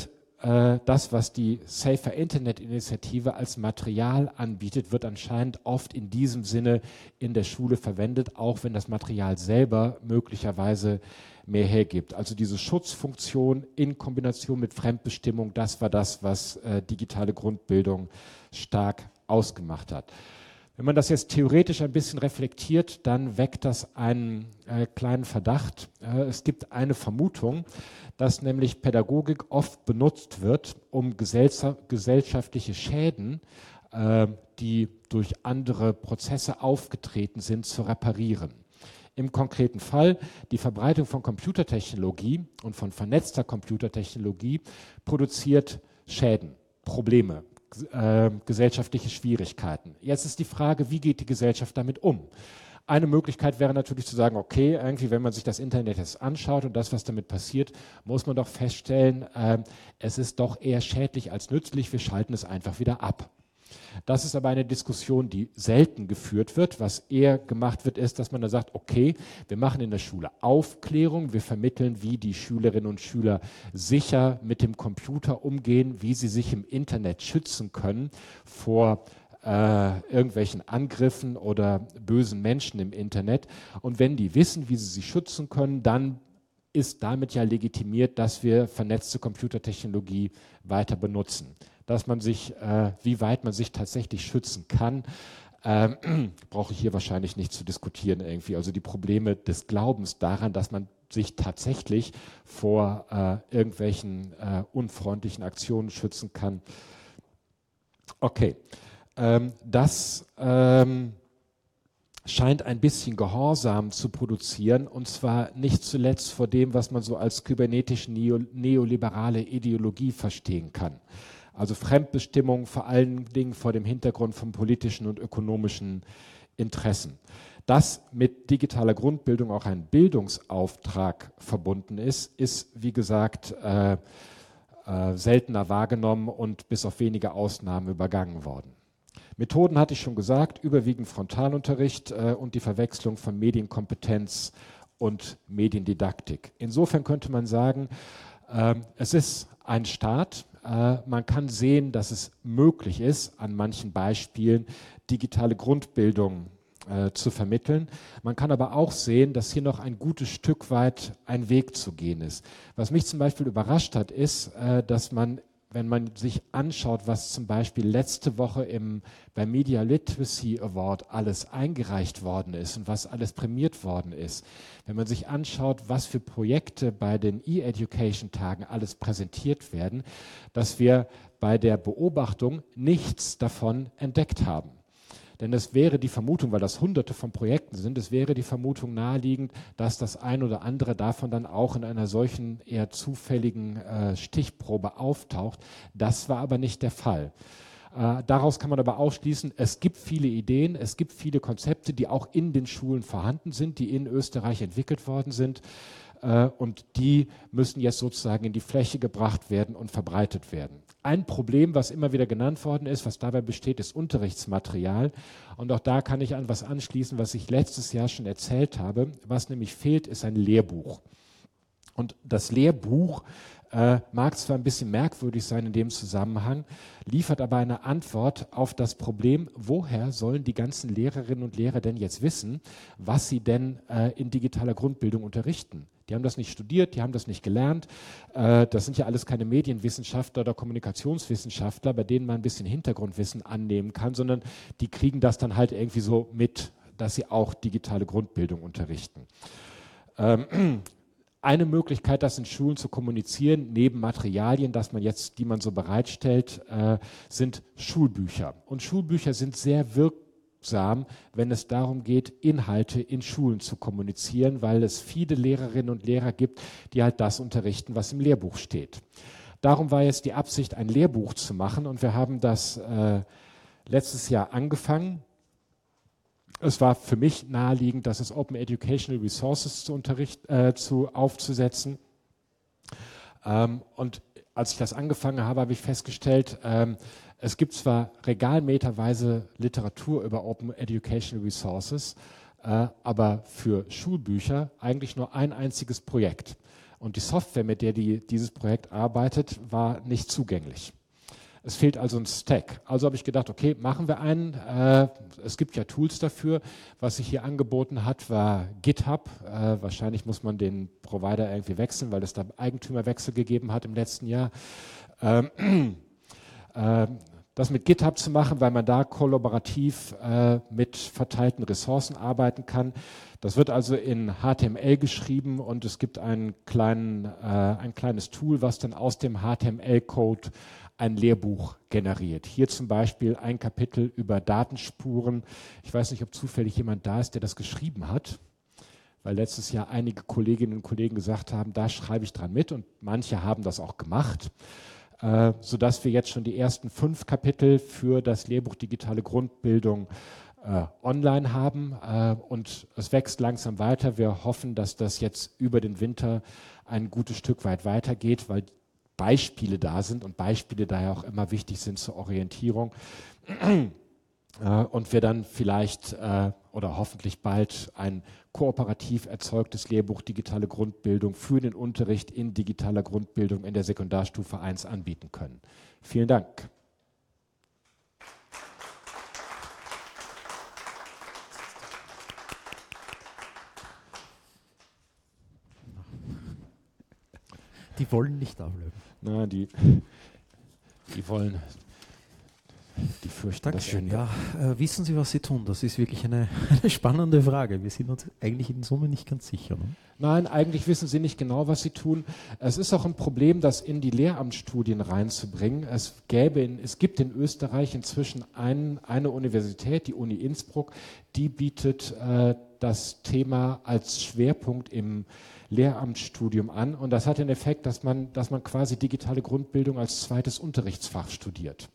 äh, das, was die Safer Internet Initiative als Material anbietet, wird anscheinend oft in diesem Sinne in der Schule verwendet, auch wenn das Material selber möglicherweise mehr hergibt. Also diese Schutzfunktion in Kombination mit Fremdbestimmung, das war das, was äh, digitale Grundbildung stark ausgemacht hat. Wenn man das jetzt theoretisch ein bisschen reflektiert, dann weckt das einen äh, kleinen Verdacht. Äh, es gibt eine Vermutung, dass nämlich Pädagogik oft benutzt wird, um gesellschaftliche Schäden, äh, die durch andere Prozesse aufgetreten sind, zu reparieren. Im konkreten Fall, die Verbreitung von Computertechnologie und von vernetzter Computertechnologie produziert Schäden, Probleme, äh, gesellschaftliche Schwierigkeiten. Jetzt ist die Frage, wie geht die Gesellschaft damit um? Eine Möglichkeit wäre natürlich zu sagen, okay, irgendwie, wenn man sich das Internet jetzt anschaut und das, was damit passiert, muss man doch feststellen, äh, es ist doch eher schädlich als nützlich, wir schalten es einfach wieder ab. Das ist aber eine Diskussion, die selten geführt wird. Was eher gemacht wird, ist, dass man da sagt, okay, wir machen in der Schule Aufklärung, wir vermitteln, wie die Schülerinnen und Schüler sicher mit dem Computer umgehen, wie sie sich im Internet schützen können vor äh, irgendwelchen Angriffen oder bösen Menschen im Internet. Und wenn die wissen, wie sie sich schützen können, dann ist damit ja legitimiert, dass wir vernetzte Computertechnologie weiter benutzen. Dass man sich, äh, wie weit man sich tatsächlich schützen kann, ähm, brauche ich hier wahrscheinlich nicht zu diskutieren irgendwie. Also die Probleme des Glaubens daran, dass man sich tatsächlich vor äh, irgendwelchen äh, unfreundlichen Aktionen schützen kann. Okay, ähm, das ähm, scheint ein bisschen Gehorsam zu produzieren, und zwar nicht zuletzt vor dem, was man so als kybernetische neo, neoliberale Ideologie verstehen kann. Also Fremdbestimmung vor allen Dingen vor dem Hintergrund von politischen und ökonomischen Interessen. Dass mit digitaler Grundbildung auch ein Bildungsauftrag verbunden ist, ist, wie gesagt, äh, äh, seltener wahrgenommen und bis auf wenige Ausnahmen übergangen worden. Methoden hatte ich schon gesagt, überwiegend Frontalunterricht äh, und die Verwechslung von Medienkompetenz und Mediendidaktik. Insofern könnte man sagen, äh, es ist ein Start. Äh, man kann sehen, dass es möglich ist, an manchen Beispielen digitale Grundbildung äh, zu vermitteln. Man kann aber auch sehen, dass hier noch ein gutes Stück weit ein Weg zu gehen ist. Was mich zum Beispiel überrascht hat, ist, äh, dass man, wenn man sich anschaut, was zum Beispiel letzte Woche im, beim Media Literacy Award alles eingereicht worden ist und was alles prämiert worden ist, wenn man sich anschaut, was für Projekte bei den E-Education-Tagen alles präsentiert werden, dass wir bei der Beobachtung nichts davon entdeckt haben. Denn es wäre die Vermutung, weil das hunderte von Projekten sind, es wäre die Vermutung naheliegend, dass das ein oder andere davon dann auch in einer solchen eher zufälligen äh, Stichprobe auftaucht. Das war aber nicht der Fall. Äh, daraus kann man aber ausschließen, es gibt viele Ideen, es gibt viele Konzepte, die auch in den Schulen vorhanden sind, die in Österreich entwickelt worden sind. Äh, und die müssen jetzt sozusagen in die Fläche gebracht werden und verbreitet werden. Ein Problem, was immer wieder genannt worden ist, was dabei besteht, ist Unterrichtsmaterial. Und auch da kann ich an was anschließen, was ich letztes Jahr schon erzählt habe. Was nämlich fehlt, ist ein Lehrbuch. Und das Lehrbuch äh, mag zwar ein bisschen merkwürdig sein in dem Zusammenhang, liefert aber eine Antwort auf das Problem, woher sollen die ganzen Lehrerinnen und Lehrer denn jetzt wissen, was sie denn äh, in digitaler Grundbildung unterrichten. Die haben das nicht studiert, die haben das nicht gelernt. Äh, das sind ja alles keine Medienwissenschaftler oder Kommunikationswissenschaftler, bei denen man ein bisschen Hintergrundwissen annehmen kann, sondern die kriegen das dann halt irgendwie so mit, dass sie auch digitale Grundbildung unterrichten. Ähm, Eine Möglichkeit, das in Schulen zu kommunizieren, neben Materialien, dass man jetzt, die man so bereitstellt, äh, sind Schulbücher. Und Schulbücher sind sehr wirksam, wenn es darum geht, Inhalte in Schulen zu kommunizieren, weil es viele Lehrerinnen und Lehrer gibt, die halt das unterrichten, was im Lehrbuch steht. Darum war jetzt die Absicht, ein Lehrbuch zu machen, und wir haben das äh, letztes Jahr angefangen. Es war für mich naheliegend, dass es Open Educational Resources zu, unterricht, äh, zu aufzusetzen. Ähm, und als ich das angefangen habe, habe ich festgestellt, ähm, es gibt zwar regalmeterweise Literatur über Open Educational Resources, äh, aber für Schulbücher eigentlich nur ein einziges Projekt. Und die Software, mit der die, dieses Projekt arbeitet, war nicht zugänglich. Es fehlt also ein Stack. Also habe ich gedacht, okay, machen wir einen. Äh, es gibt ja Tools dafür. Was sich hier angeboten hat, war GitHub. Äh, wahrscheinlich muss man den Provider irgendwie wechseln, weil es da Eigentümerwechsel gegeben hat im letzten Jahr. Ähm, äh, das mit GitHub zu machen, weil man da kollaborativ äh, mit verteilten Ressourcen arbeiten kann. Das wird also in H T M L geschrieben und es gibt einen kleinen, äh, ein kleines Tool, was dann aus dem H T M L-Code ein Lehrbuch generiert. Hier zum Beispiel ein Kapitel über Datenspuren. Ich weiß nicht, ob zufällig jemand da ist, der das geschrieben hat, weil letztes Jahr einige Kolleginnen und Kollegen gesagt haben, da schreibe ich dran mit und manche haben das auch gemacht, äh, sodass wir jetzt schon die ersten fünf Kapitel für das Lehrbuch Digitale Grundbildung äh, online haben äh, und es wächst langsam weiter. Wir hoffen, dass das jetzt über den Winter ein gutes Stück weit weitergeht, weil Beispiele da sind und Beispiele daher auch immer wichtig sind zur Orientierung äh, und wir dann vielleicht äh, oder hoffentlich bald ein kooperativ erzeugtes Lehrbuch Digitale Grundbildung für den Unterricht in digitaler Grundbildung in der Sekundarstufe eins anbieten können. Vielen Dank. Die wollen nicht auflösen. Na, die, die wollen, die fürchten. Dankeschön. Ja, äh, wissen Sie, was Sie tun? Das ist wirklich eine, eine spannende Frage. Wir sind uns eigentlich in Summe nicht ganz sicher. Ne? Nein, eigentlich wissen Sie nicht genau, was Sie tun. Es ist auch ein Problem, das in die Lehramtsstudien reinzubringen. Es gäbe, in, es gibt in Österreich inzwischen ein, eine Universität, die Uni Innsbruck, die bietet äh, das Thema als Schwerpunkt im Lehramtsstudium an und das hat den Effekt, dass man, dass man quasi digitale Grundbildung als zweites Unterrichtsfach studiert.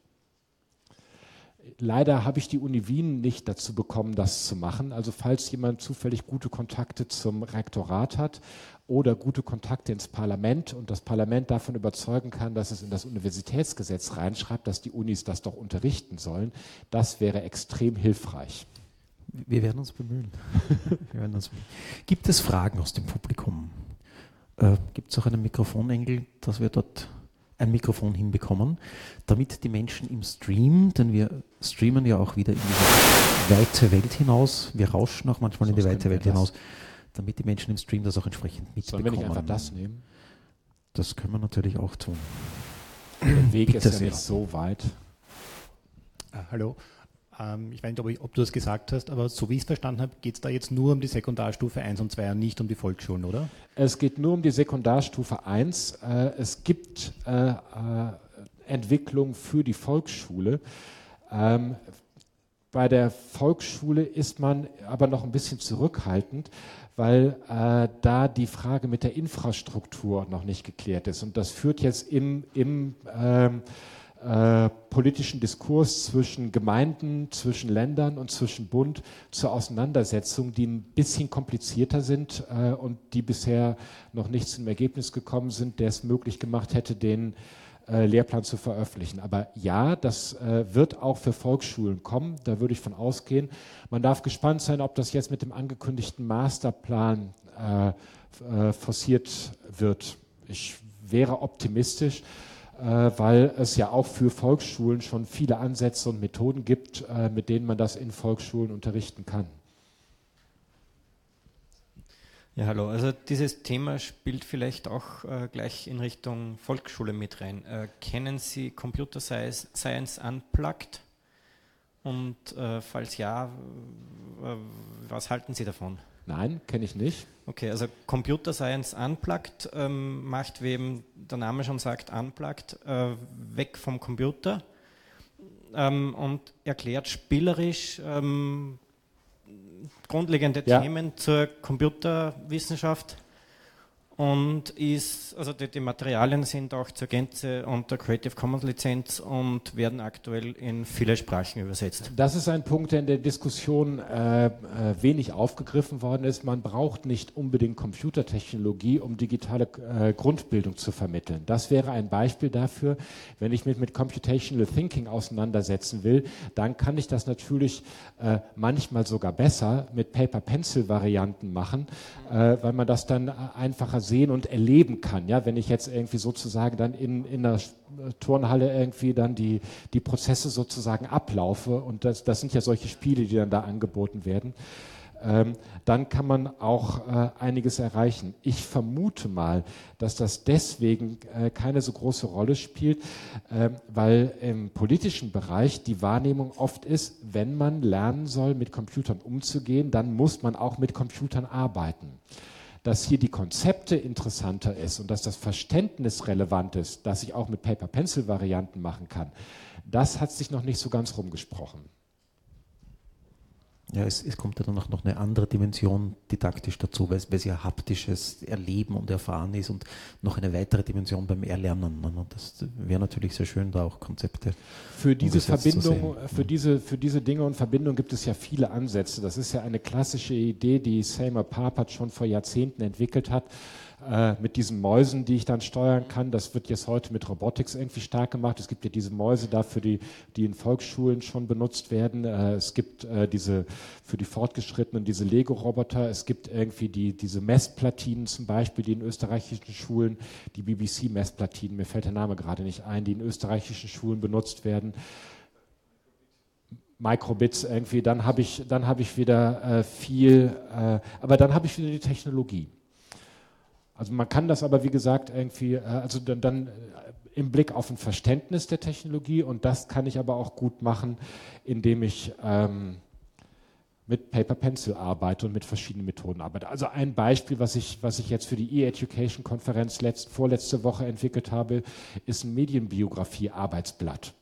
Leider habe ich die Uni Wien nicht dazu bekommen, das zu machen. Also falls jemand zufällig gute Kontakte zum Rektorat hat oder gute Kontakte ins Parlament und das Parlament davon überzeugen kann, dass es in das Universitätsgesetz reinschreibt, dass die Unis das doch unterrichten sollen, das wäre extrem hilfreich. Wir werden uns bemühen. Wir werden uns bemühen. Gibt es Fragen aus dem Publikum? Äh, gibt es auch einen Mikrofonengel, dass wir dort ein Mikrofon hinbekommen, damit die Menschen im Stream, denn wir streamen ja auch wieder in diese weite Welt hinaus, wir rauschen auch manchmal so in die weite Welt hinaus, damit die Menschen im Stream das auch entsprechend mitbekommen. Sollen wir nicht einfach das nehmen? Das können wir natürlich auch tun. Der Weg ist ja nicht so weit. Ah, hallo. Ich weiß nicht, ob, ich, ob du das gesagt hast, aber so wie ich es verstanden habe, geht es da jetzt nur um die Sekundarstufe eins und zwei und nicht um die Volksschulen, oder? Es geht nur um die Sekundarstufe eins. Es gibt äh, äh, Entwicklung für die Volksschule. Ähm, bei der Volksschule ist man aber noch ein bisschen zurückhaltend, weil äh, da die Frage mit der Infrastruktur noch nicht geklärt ist. Und das führt jetzt im, im ähm, Äh, politischen Diskurs zwischen Gemeinden, zwischen Ländern und zwischen Bund zur Auseinandersetzung, die ein bisschen komplizierter sind äh, und die bisher noch nicht zum Ergebnis gekommen sind, der es möglich gemacht hätte, den äh, Lehrplan zu veröffentlichen. Aber ja, das äh, wird auch für Volksschulen kommen, da würde ich von ausgehen. Man darf gespannt sein, ob das jetzt mit dem angekündigten Masterplan äh, äh, forciert wird. Ich wäre optimistisch, weil es ja auch für Volksschulen schon viele Ansätze und Methoden gibt, mit denen man das in Volksschulen unterrichten kann. Ja, hallo. Also dieses Thema spielt vielleicht auch äh, gleich in Richtung Volksschule mit rein. Äh, kennen Sie Computer Science Unplugged? Und äh, falls ja, äh, was halten Sie davon? Nein, kenne ich nicht. Okay, also Computer Science Unplugged ähm, macht, wie eben der Name schon sagt, Unplugged, äh, weg vom Computer ähm, und erklärt spielerisch ähm, grundlegende ja. Themen zur Computerwissenschaft und ist, also die, die Materialien sind auch zur Gänze unter Creative Commons Lizenz und werden aktuell in viele Sprachen übersetzt. Das ist ein Punkt, der in der Diskussion äh, äh, wenig aufgegriffen worden ist. Man braucht nicht unbedingt Computertechnologie, um digitale äh, Grundbildung zu vermitteln. Das wäre ein Beispiel dafür. Wenn ich mich mit Computational Thinking auseinandersetzen will, dann kann ich das natürlich äh, manchmal sogar besser mit Paper-Pencil-Varianten machen, äh, weil man das dann einfacher sehen und erleben kann. Ja, wenn ich jetzt irgendwie sozusagen dann in, in einer Turnhalle irgendwie dann die, die Prozesse sozusagen ablaufe, und das, das sind ja solche Spiele, die dann da angeboten werden, ähm, dann kann man auch äh, einiges erreichen. Ich vermute mal, dass das deswegen äh, keine so große Rolle spielt, äh, weil im politischen Bereich die Wahrnehmung oft ist, wenn man lernen soll, mit Computern umzugehen, dann muss man auch mit Computern arbeiten. Dass hier die Konzepte interessanter ist und dass das Verständnis relevant ist, dass ich auch mit Paper-Pencil-Varianten machen kann, das hat sich noch nicht so ganz rumgesprochen. Ja, es, es kommt ja dann auch noch eine andere Dimension didaktisch dazu, weil es, weil es ja haptisches Erleben und Erfahren ist und noch eine weitere Dimension beim Erlernen. Und das wäre natürlich sehr schön, da auch Konzepte für diese Verbindung, für mhm. diese, für diese Dinge und Verbindungen gibt es ja viele Ansätze. Das ist ja eine klassische Idee, die Seymour Papert schon vor Jahrzehnten entwickelt hat, äh, mit diesen Mäusen, die ich dann steuern kann. Das wird jetzt heute mit Robotics irgendwie stark gemacht. Es gibt ja diese Mäuse dafür, die, die in Volksschulen schon benutzt werden. Äh, es gibt äh, diese für die Fortgeschrittenen diese Lego-Roboter. Es gibt irgendwie die, diese Messplatinen zum Beispiel, die in österreichischen Schulen, die B B C-Messplatinen, mir fällt der Name gerade nicht ein, die in österreichischen Schulen benutzt werden. Microbits irgendwie, dann habe ich, dann habe ich wieder äh, viel, äh, aber dann habe ich wieder die Technologie. Also man kann das aber, wie gesagt, irgendwie, äh, also dann, dann äh, im Blick auf ein Verständnis der Technologie, und das kann ich aber auch gut machen, indem ich ähm, mit Paper-Pencil arbeite und mit verschiedenen Methoden arbeite. Also ein Beispiel, was ich, was ich jetzt für die E-Education-Konferenz letzt, vorletzte Woche entwickelt habe, ist ein Medienbiografie-Arbeitsblatt.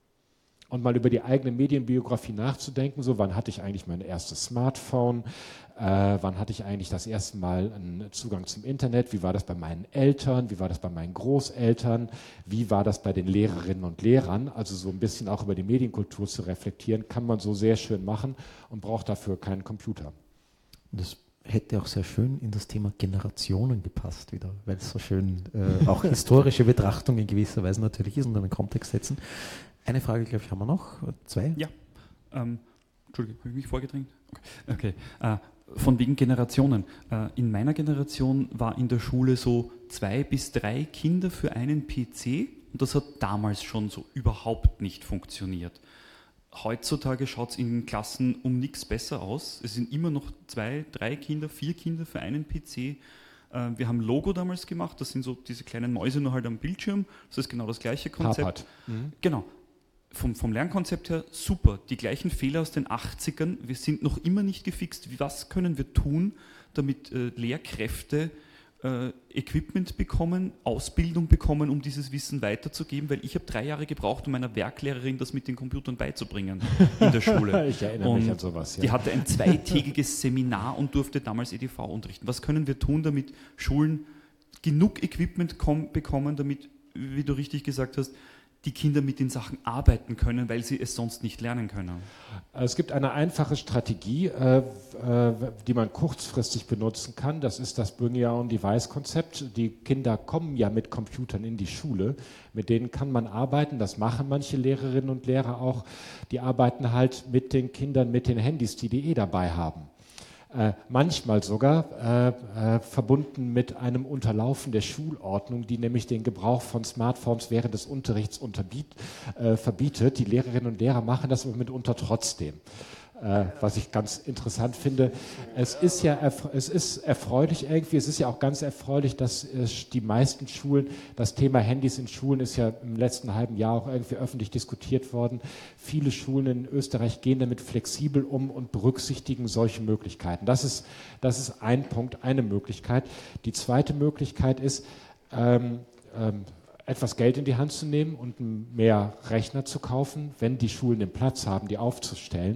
Und mal über die eigene Medienbiografie nachzudenken, so wann hatte ich eigentlich mein erstes Smartphone, äh, wann hatte ich eigentlich das erste Mal einen Zugang zum Internet, wie war das bei meinen Eltern, wie war das bei meinen Großeltern, wie war das bei den Lehrerinnen und Lehrern, also so ein bisschen auch über die Medienkultur zu reflektieren, kann man so sehr schön machen und braucht dafür keinen Computer. Das hätte auch sehr schön in das Thema Generationen gepasst wieder, weil es so schön äh, auch historische Betrachtung in gewisser Weise natürlich ist und einen Kontext setzen. Eine Frage, glaube ich, haben wir noch. Zwei? Ja. Ähm, Entschuldigung, habe ich mich vorgedrängt? Okay. okay. Äh, von wegen Generationen. Äh, in meiner Generation war in der Schule so zwei bis drei Kinder für einen P C und das hat damals schon so überhaupt nicht funktioniert. Heutzutage schaut es in Klassen um nichts besser aus. Es sind immer noch zwei, drei Kinder, vier Kinder für einen P C. Äh, wir haben Logo damals gemacht, das sind so diese kleinen Mäuse nur halt am Bildschirm. Das ist genau das gleiche Konzept. Mhm. Genau. Vom, vom Lernkonzept her super, die gleichen Fehler aus den achtzigern, wir sind noch immer nicht gefixt. Was können wir tun, damit äh, Lehrkräfte äh, Equipment bekommen, Ausbildung bekommen, um dieses Wissen weiterzugeben? Weil ich habe drei Jahre gebraucht, um meiner Werklehrerin das mit den Computern beizubringen in der Schule. Ich erinnere und mich an sowas. Ja. Die hatte ein zweitägiges Seminar und durfte damals E D V unterrichten. Was können wir tun, damit Schulen genug Equipment kom- bekommen, damit, wie du richtig gesagt hast, die Kinder mit den Sachen arbeiten können, weil sie es sonst nicht lernen können? Es gibt eine einfache Strategie, äh, äh, die man kurzfristig benutzen kann. Das ist das Bring Your Own Device-Konzept. Die Kinder kommen ja mit Computern in die Schule. Mit denen kann man arbeiten. Das machen manche Lehrerinnen und Lehrer auch. Die arbeiten halt mit den Kindern mit den Handys, die die eh dabei haben. Äh, manchmal sogar äh, äh, verbunden mit einem Unterlaufen der Schulordnung, die nämlich den Gebrauch von Smartphones während des Unterrichts unterbiet, äh, verbietet. Die Lehrerinnen und Lehrer machen das aber mitunter trotzdem. Äh, was ich ganz interessant finde. Es ist ja erf- es ist erfreulich irgendwie, es ist ja auch ganz erfreulich, dass äh, die meisten Schulen, das Thema Handys in Schulen ist ja im letzten halben Jahr auch irgendwie öffentlich diskutiert worden. Viele Schulen in Österreich gehen damit flexibel um und berücksichtigen solche Möglichkeiten. Das ist, das ist ein Punkt, eine Möglichkeit. Die zweite Möglichkeit ist, ähm, ähm, etwas Geld in die Hand zu nehmen und mehr Rechner zu kaufen, wenn die Schulen den Platz haben, die aufzustellen.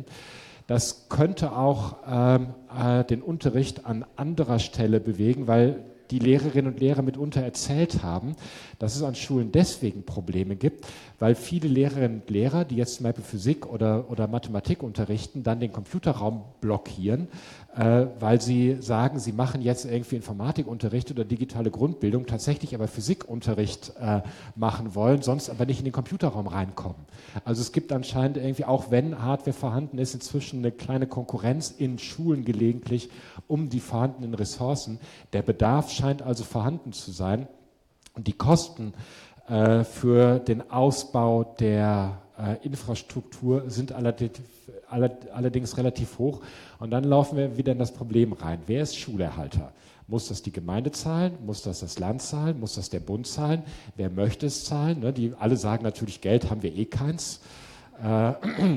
Das könnte auch ähm, äh, den Unterricht an anderer Stelle bewegen, weil die Lehrerinnen und Lehrer mitunter erzählt haben, dass es an Schulen deswegen Probleme gibt, weil viele Lehrerinnen und Lehrer, die jetzt zum Beispiel Physik oder, oder Mathematik unterrichten, dann den Computerraum blockieren, äh, weil sie sagen, sie machen jetzt irgendwie Informatikunterricht oder digitale Grundbildung, tatsächlich aber Physikunterricht äh, machen wollen, sonst aber nicht in den Computerraum reinkommen. Also es gibt anscheinend irgendwie, auch wenn Hardware vorhanden ist, inzwischen eine kleine Konkurrenz in Schulen gelegentlich um die vorhandenen Ressourcen. Der Bedarf scheint also vorhanden zu sein und die Kosten äh, für den Ausbau der äh, Infrastruktur sind allerdings, allerdings relativ hoch. Und dann laufen wir wieder in das Problem rein. Wer ist Schulerhalter? Muss das die Gemeinde zahlen? Muss das das Land zahlen? Muss das der Bund zahlen? Wer möchte es zahlen? Ne? Die alle sagen natürlich, Geld haben wir eh keins. Äh,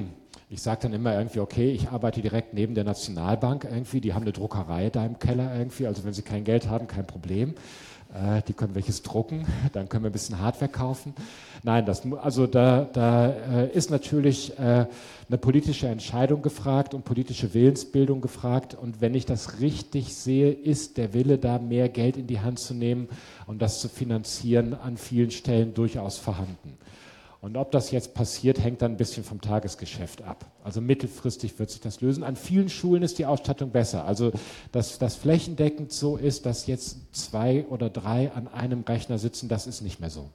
ich sage dann immer irgendwie, okay, ich arbeite direkt neben der Nationalbank irgendwie. Die haben eine Druckerei da im Keller irgendwie. Also wenn sie kein Geld haben, kein Problem. Äh, die können welches drucken. Dann können wir ein bisschen Hardware kaufen. Nein, das, also da, da äh, ist natürlich äh, eine politische Entscheidung gefragt und politische Willensbildung gefragt. Und wenn ich das richtig sehe, ist der Wille da, mehr Geld in die Hand zu nehmen und das zu finanzieren, an vielen Stellen durchaus vorhanden. Und ob das jetzt passiert, hängt dann ein bisschen vom Tagesgeschäft ab. Also mittelfristig wird sich das lösen. An vielen Schulen ist die Ausstattung besser. Also dass das flächendeckend so ist, dass jetzt zwei oder drei an einem Rechner sitzen, das ist nicht mehr so.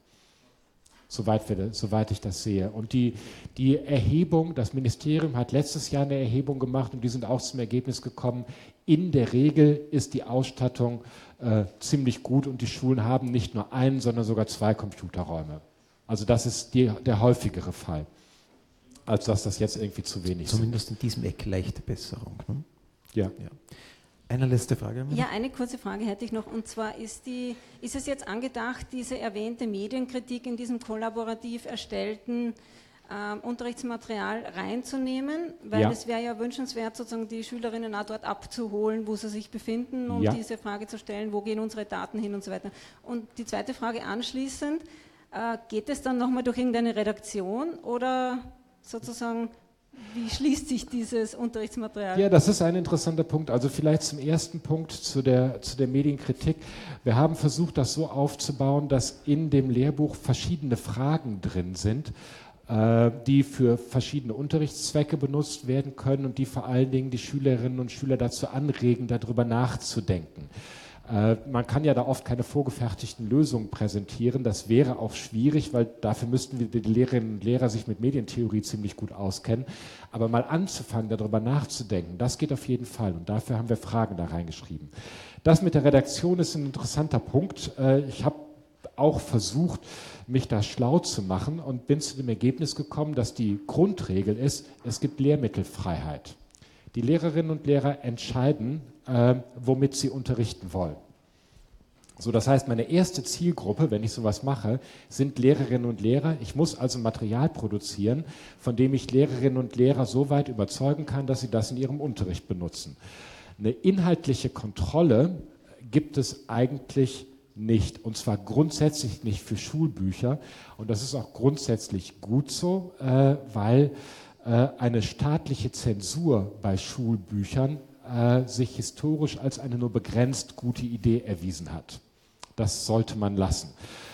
Soweit, wir, soweit ich das sehe. Und die, die Erhebung, das Ministerium hat letztes Jahr eine Erhebung gemacht und die sind auch zum Ergebnis gekommen, in der Regel ist die Ausstattung äh, ziemlich gut und die Schulen haben nicht nur einen, sondern sogar zwei Computerräume. Also das ist die, der häufigere Fall, als dass das jetzt irgendwie zu wenig ist. Zumindest in diesem Eck leichte Besserung. Ne? Ja. ja. Eine letzte Frage. Ja, eine kurze Frage hätte ich noch. Und zwar ist, die, ist es jetzt angedacht, diese erwähnte Medienkritik in diesem kollaborativ erstellten äh, Unterrichtsmaterial reinzunehmen? Weil Ja. es wäre ja wünschenswert, sozusagen die Schülerinnen auch dort abzuholen, wo sie sich befinden, um Ja. diese Frage zu stellen, wo gehen unsere Daten hin und so weiter. Und die zweite Frage anschließend, äh, geht es dann nochmal durch irgendeine Redaktion oder sozusagen... Wie schließt sich dieses Unterrichtsmaterial? Ja, das ist ein interessanter Punkt. Also vielleicht zum ersten Punkt zu der, zu der Medienkritik. Wir haben versucht, das so aufzubauen, dass in dem Lehrbuch verschiedene Fragen drin sind, äh, die für verschiedene Unterrichtszwecke benutzt werden können und die vor allen Dingen die Schülerinnen und Schüler dazu anregen, darüber nachzudenken. Äh, man kann ja da oft keine vorgefertigten Lösungen präsentieren. Das wäre auch schwierig, weil dafür müssten wir die Lehrerinnen und Lehrer sich mit Medientheorie ziemlich gut auskennen. Aber mal anzufangen, darüber nachzudenken, das geht auf jeden Fall. Und dafür haben wir Fragen da reingeschrieben. Das mit der Redaktion ist ein interessanter Punkt. Äh, ich habe auch versucht, mich da schlau zu machen und bin zu dem Ergebnis gekommen, dass die Grundregel ist, es gibt Lehrmittelfreiheit. Die Lehrerinnen und Lehrer entscheiden, äh, womit sie unterrichten wollen. So, das heißt, meine erste Zielgruppe, wenn ich sowas mache, sind Lehrerinnen und Lehrer. Ich muss also Material produzieren, von dem ich Lehrerinnen und Lehrer so weit überzeugen kann, dass sie das in ihrem Unterricht benutzen. Eine inhaltliche Kontrolle gibt es eigentlich nicht, und zwar grundsätzlich nicht für Schulbücher. Und das ist auch grundsätzlich gut so, äh, weil äh, eine staatliche Zensur bei Schulbüchern äh, sich historisch als eine nur begrenzt gute Idee erwiesen hat. Das sollte man lassen.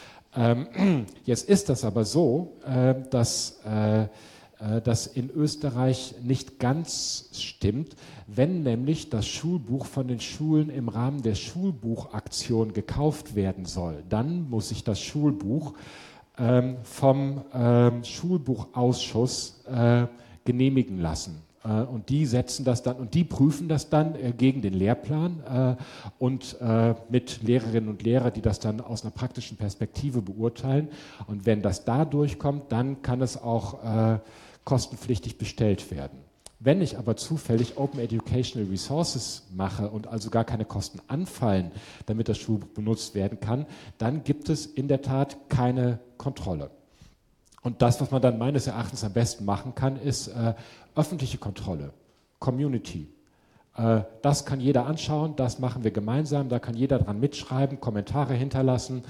Ähm, jetzt ist das aber so, äh, dass äh, das in Österreich nicht ganz stimmt, wenn nämlich das Schulbuch von den Schulen im Rahmen der Schulbuchaktion gekauft werden soll, dann muss sich das Schulbuch ähm, vom ähm, Schulbuchausschuss äh, genehmigen lassen. Äh, und die setzen das dann und die prüfen das dann äh, gegen den Lehrplan äh, und äh, mit Lehrerinnen und Lehrern, die das dann aus einer praktischen Perspektive beurteilen. Und wenn das da durchkommt, dann kann es auch äh, kostenpflichtig bestellt werden. Wenn ich aber zufällig Open Educational Resources mache und also gar keine Kosten anfallen, damit das Schulbuch benutzt werden kann, dann gibt es in der Tat keine Kontrolle. Und das, was man dann meines Erachtens am besten machen kann, ist äh, öffentliche Kontrolle, Community. Äh, das kann jeder anschauen, das machen wir gemeinsam, da kann jeder dran mitschreiben, Kommentare hinterlassen.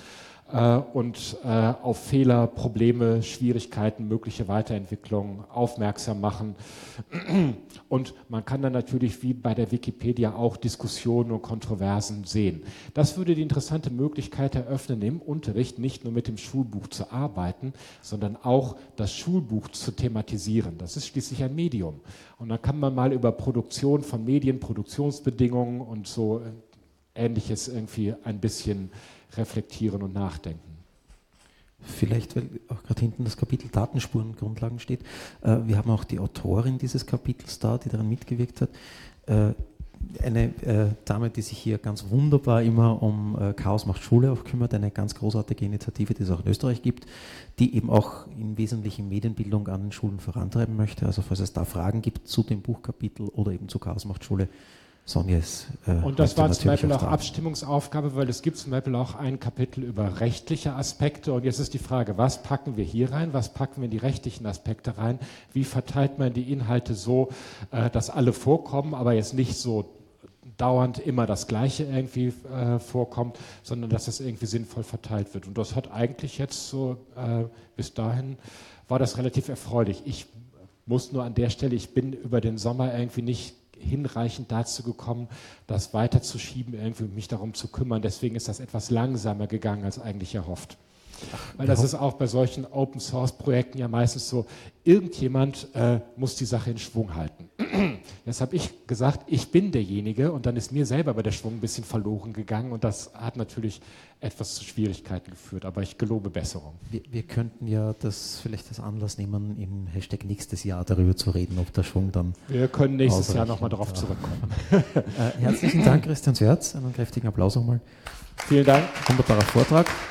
äh, und äh, auf Fehler, Probleme, Schwierigkeiten, mögliche Weiterentwicklungen aufmerksam machen. Und man kann dann natürlich wie bei der Wikipedia auch Diskussionen und Kontroversen sehen. Das würde die interessante Möglichkeit eröffnen, im Unterricht nicht nur mit dem Schulbuch zu arbeiten, sondern auch das Schulbuch zu thematisieren. Das ist schließlich ein Medium. Und dann kann man mal über Produktion von Medien, Produktionsbedingungen und so Ähnliches irgendwie ein bisschen reflektieren und nachdenken. Vielleicht, weil auch gerade hinten das Kapitel Datenspurengrundlagen steht. Äh, wir haben auch die Autorin dieses Kapitels da, die daran mitgewirkt hat. Äh, eine äh, Dame, die sich hier ganz wunderbar immer um äh, Chaos macht Schule auch kümmert, eine ganz großartige Initiative, die es auch in Österreich gibt, die eben auch im Wesentlichen Medienbildung an den Schulen vorantreiben möchte. Also falls es da Fragen gibt zu dem Buchkapitel oder eben zu Chaos macht Schule, Sonja ist äh, und das war zum Beispiel auch da. Abstimmungsaufgabe, weil es gibt zum Beispiel auch ein Kapitel über rechtliche Aspekte und jetzt ist die Frage, was packen wir hier rein, was packen wir in die rechtlichen Aspekte rein, wie verteilt man die Inhalte so, äh, dass alle vorkommen, aber jetzt nicht so dauernd immer das Gleiche irgendwie äh, vorkommt, sondern dass das irgendwie sinnvoll verteilt wird. Und das hat eigentlich jetzt so, äh, bis dahin war das relativ erfreulich. Ich muss nur an der Stelle, ich bin über den Sommer irgendwie nicht hinreichend dazu gekommen, das weiterzuschieben, irgendwie mich darum zu kümmern. Deswegen ist das etwas langsamer gegangen als eigentlich erhofft. Weil das ist auch bei solchen Open-Source-Projekten ja meistens so, irgendjemand äh, muss die Sache in Schwung halten. Jetzt habe ich gesagt, ich bin derjenige und dann ist mir selber bei der Schwung ein bisschen verloren gegangen und das hat natürlich etwas zu Schwierigkeiten geführt, aber ich gelobe Besserung. Wir, wir könnten ja das vielleicht als Anlass nehmen, im Hashtag nächstes Jahr darüber zu reden, ob der Schwung dann Wir können nächstes Jahr nochmal darauf zurückkommen. äh, herzlichen Dank, Christian Swerz, einen kräftigen Applaus nochmal. Vielen Dank. Wunderbarer Vortrag.